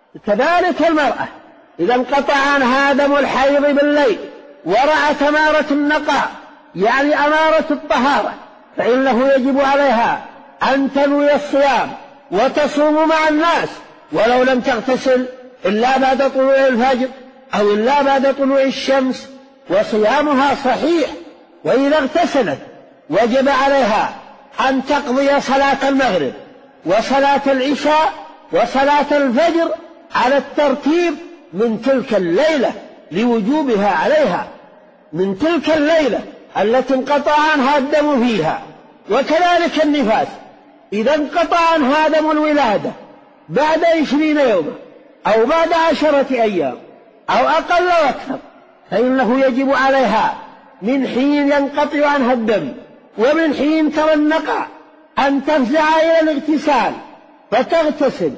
كذلك المرأة إذا انقطع عنها دم الحيض بالليل ورأت أمارة النقاء يعني أمارة الطهارة فإنه يجب عليها أن تنوي الصيام وتصوم مع الناس ولو لم تغتسل إلا بعد طلوع الفجر أو إلا بعد طلوع الشمس، وصيامها صحيح. وإذا اغتسلت وجب عليها أن تقضي صلاة المغرب وصلاة العشاء وصلاة الفجر على الترتيب من تلك الليلة لوجوبها عليها، من تلك الليلة التي انقطع عنها الدم فيها. وكذلك النفاس إذا انقطع عنها دم الولادة بعد 20 يوما أو بعد 10 أيام أو أقل وأكثر فإنه يجب عليها من حين ينقطع عنها الدم ومن حين ترى النقع أن تفزع إلى الاغتسال فتغتسل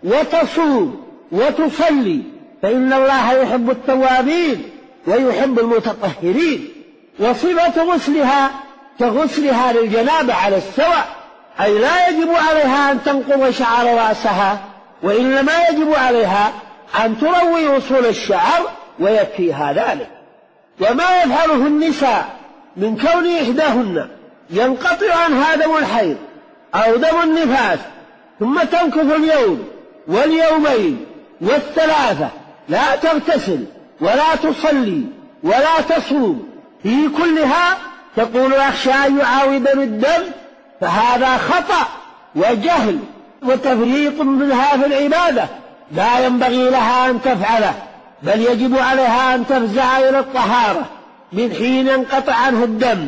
وتصوم وتصلي، فإن الله يحب التوابين ويحب المتطهرين. وصفة غسلها كغسلها للجنابة على السواء، أي لا يجب عليها أن تنقض شعر رأسها، وإنما يجب عليها أن تروي وصول الشعر ويكفيها ذلك. وما يفعله النساء من كون إحداهن ينقطع عنها دم الحيض أو دم النفاس ثم تمكث اليوم واليومين والثلاثة لا تغتسل ولا تصلي ولا تصوم، في كلها تقول أخشى أن يعاودني الدم، فهذا خطأ وجهل وتفريط منها في العبادة، لا ينبغي لها أن تفعله، بل يجب عليها أن تفزع إلى الطهارة من حين ينقطع عنه الدم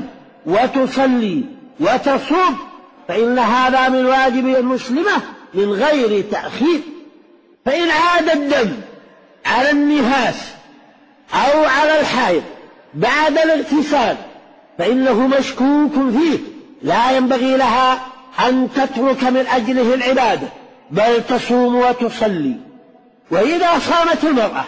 وتصلي وتصوم، فإن هذا من واجب المسلمة من غير تأخير. فإن عاد الدم على النفاس أو على الحيض بعد الاغتسال فإنه مشكوك فيه، لا ينبغي لها أن تترك من أجله العبادة بل تصوم وتصلي. وإذا صامت المرأة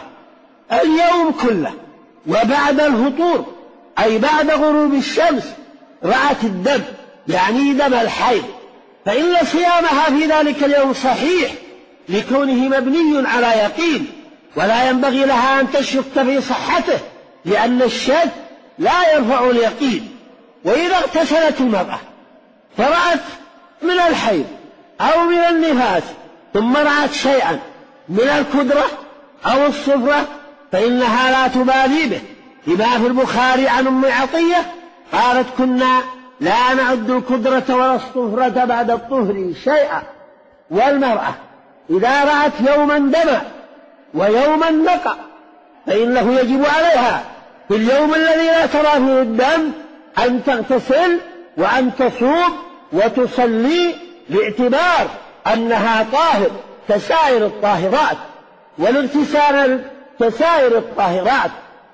اليوم كله وبعد الفطور أي بعد غروب الشمس رأت الدم يعني دم الحيض فإن صيامها في ذلك اليوم صحيح لكونه مبني على يقين، ولا ينبغي لها أن تشك في صحته لأن الشك لا يرفع اليقين. وإذا اغتسلت المرأة فرأت من الحيض أو من النفاس ثم رأت شيئا من الكدرة أو الصفرة فإنها لا تبالي به، لما في البخاري عن أم عطية قالت كنا لا نعد الكدرة ولا الصفرة بعد الطهر شيئا. والمرأة إذا رأت يوما دما ويوما نقع فإنه يجب عليها في اليوم الذي لا ترى فيه الدم أن تغتسل وأن تصوم وتصلي باعتبار أنها طاهر كسائر الطاهرات، والاغتسال كسائر الطاهرات.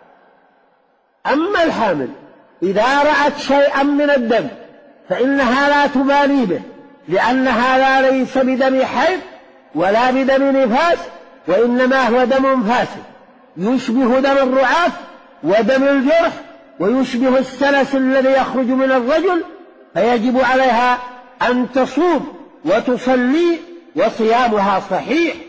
أما الحامل إذا رأت شيئا من الدم فإنها لا تبالي به، لأن هذا ليس بدم حيض ولا بدم نفاس، وإنما هو دم فاسد يشبه دم الرعاف ودم الجرح ويشبه السلس الذي يخرج من الرجل، فيجب عليها أن تصوم وتصلي وصيامها صحيح.